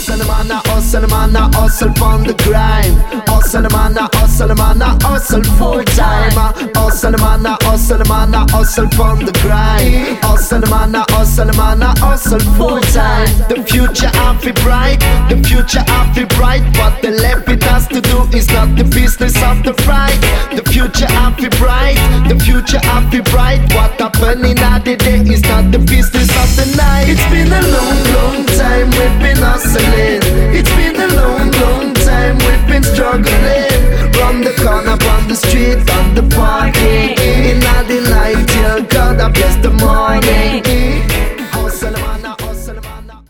Hustle man, a hustle man, a hustle from the grind. Hustle man, a hustle man, a hustle full time. Hustle man, a hustle man, a hustle from the grind. Hustle man, a hustle man, a hustle full time. The future I feel bright, the future I feel bright. What the left it has to do is not the business of the fight. The future I feel bright, the future I feel bright. What happening at the day is not the business of the night. It's been a long, long time we've been hustling.